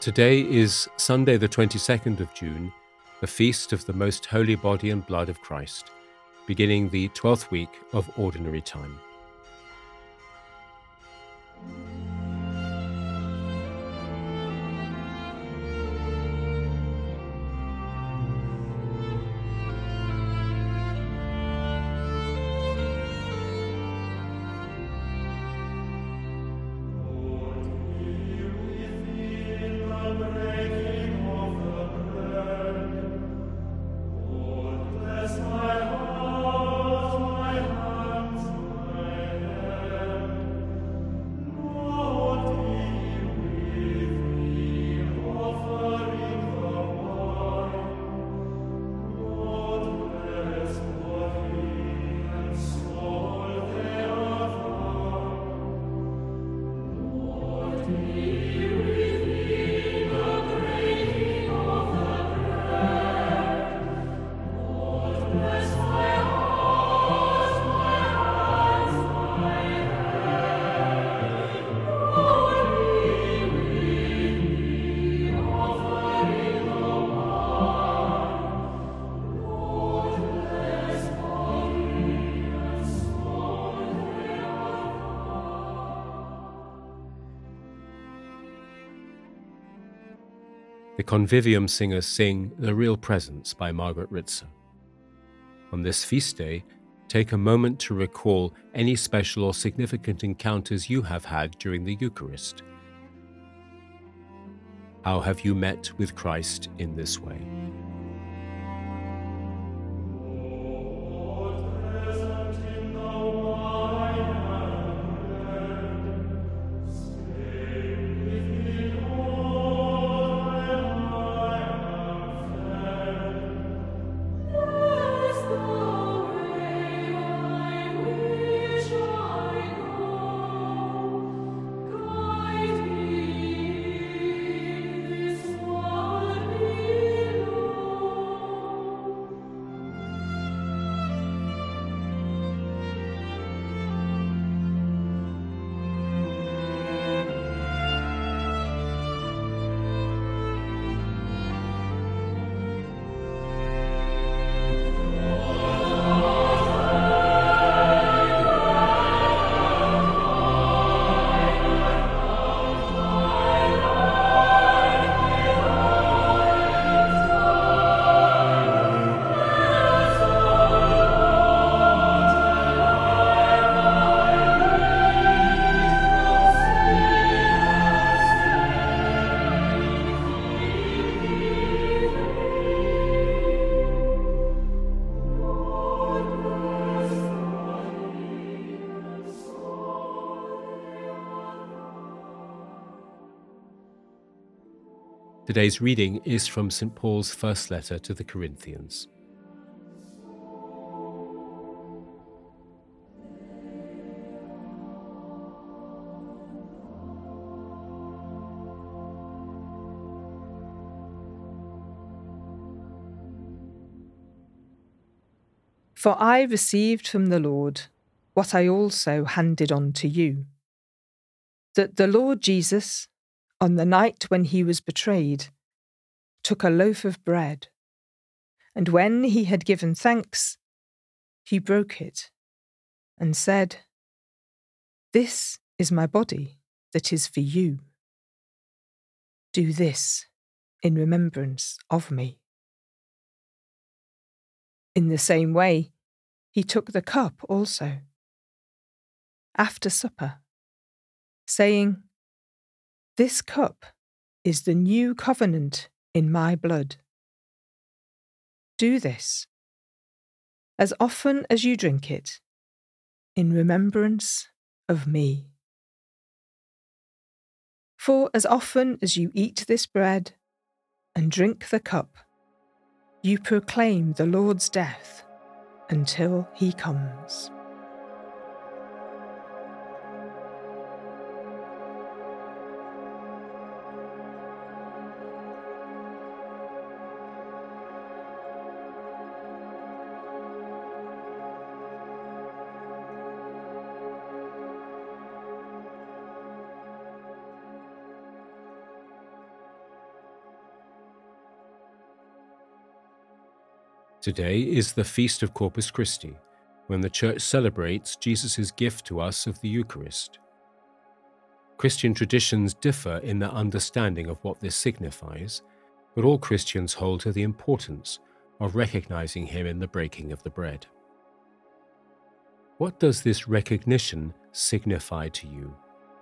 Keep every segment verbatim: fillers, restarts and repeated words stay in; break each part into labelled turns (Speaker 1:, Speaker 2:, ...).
Speaker 1: Today is Sunday the twenty-second of June, the feast of the Most Holy Body and Blood of Christ, beginning the twelfth week of Ordinary Time. The Convivium singers sing The Real Presence by Margaret Ritzer. On this feast day, take a moment to recall any special or significant encounters you have had during the Eucharist. How have you met with Christ in this way? Today's reading is from Saint Paul's first letter to the Corinthians.
Speaker 2: For I received from the Lord what I also handed on to you, that the Lord Jesus, on the night when he was betrayed, took a loaf of bread, and when he had given thanks, he broke it and said, "This is my body that is for you. Do this in remembrance of me." In the same way, he took the cup also, after supper, saying, "This cup is the new covenant in my blood. Do this, as often as you drink it, in remembrance of me. For as often as you eat this bread and drink the cup, you proclaim the Lord's death until he comes."
Speaker 1: Today is the feast of Corpus Christi, when the Church celebrates Jesus' gift to us of the Eucharist. Christian traditions differ in their understanding of what this signifies, but all Christians hold to the importance of recognizing him in the breaking of the bread. What does this recognition signify to you?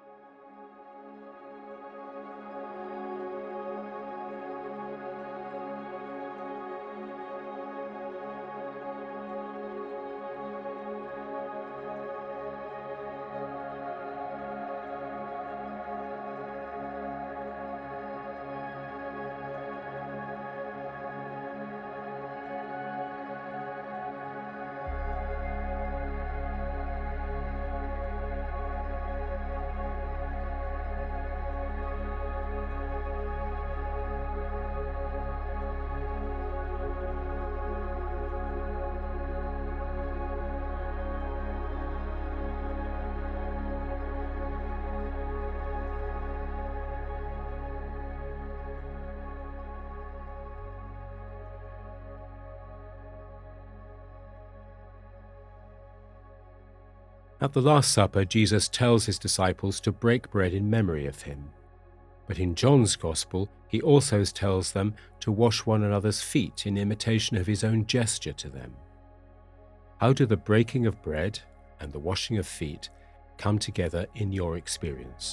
Speaker 1: At the Last Supper, Jesus tells his disciples to break bread in memory of him. But in John's Gospel, he also tells them to wash one another's feet in imitation of his own gesture to them. How do the breaking of bread and the washing of feet come together in your experience?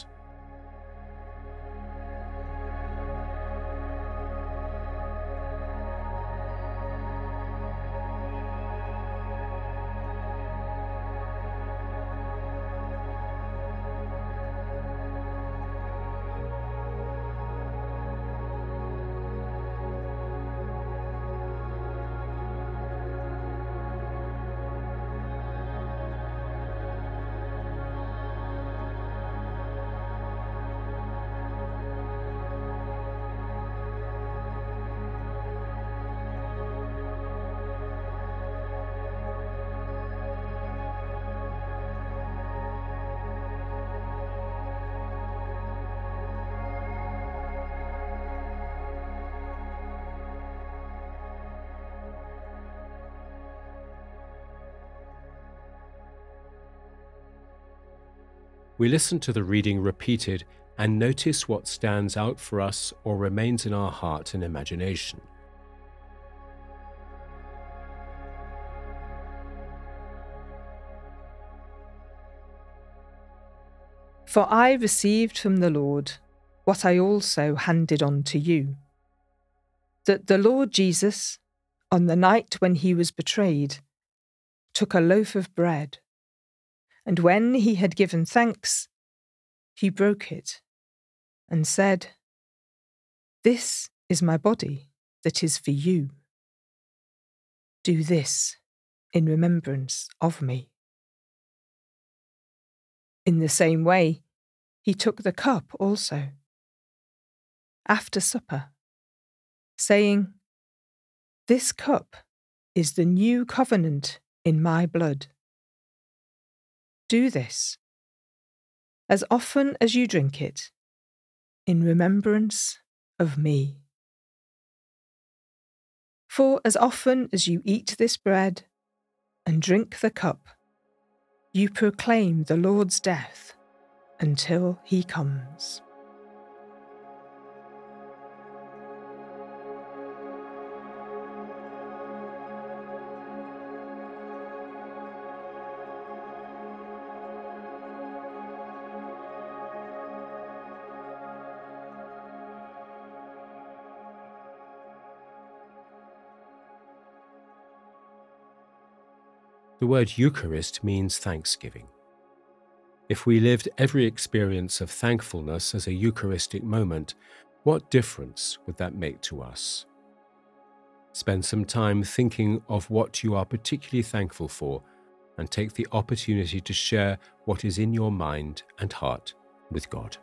Speaker 1: We listen to the reading repeated and notice what stands out for us or remains in our heart and imagination.
Speaker 2: For I received from the Lord what I also handed on to you, that the Lord Jesus, on the night when he was betrayed, took a loaf of bread, and when he had given thanks, he broke it and said, "This is my body that is for you. Do this in remembrance of me." In the same way, he took the cup also, after supper, saying, "This cup is the new covenant in my blood. Do this, as often as you drink it, in remembrance of me. For as often as you eat this bread and drink the cup, you proclaim the Lord's death until he comes."
Speaker 1: The word Eucharist means thanksgiving. If we lived every experience of thankfulness as a Eucharistic moment, what difference would that make to us? Spend some time thinking of what you are particularly thankful for and take the opportunity to share what is in your mind and heart with God.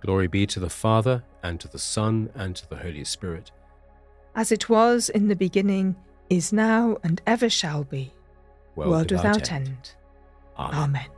Speaker 1: Glory be to the Father, and to the Son, and to the Holy Spirit.
Speaker 2: As it was in the beginning, is now, and ever shall be, world, world without, without end. end.
Speaker 1: Amen.
Speaker 2: Amen.